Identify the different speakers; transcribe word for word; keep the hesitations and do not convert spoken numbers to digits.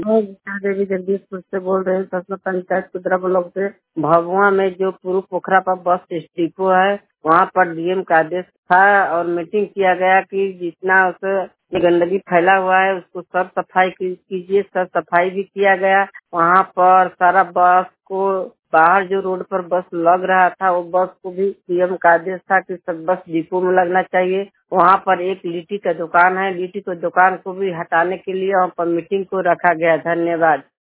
Speaker 1: मैं गीता देवी जगदीशपुर से बोल रही हूँ। ससुर पंचायत कुदरा ब्लॉक से। भभुआ में जो पूर्व पोखरा पर बस डिपो है, वहाँ पर डीएम का आदेश था और मीटिंग किया गया कि जितना उस ये गंदगी फैला हुआ है उसको सब सफाई की- कीजिए। सब सफाई भी किया गया। वहाँ पर सारा बस को बाहर जो रोड पर बस लग रहा था, वो बस को भी डीएम का आदेश था कि सब बस डिपो में लगना चाहिए। वहाँ पर एक लिट्टी का दुकान है, लिट्टी की दुकान को भी हटाने के लिए वहाँ पर मीटिंग को रखा गया। धन्यवाद।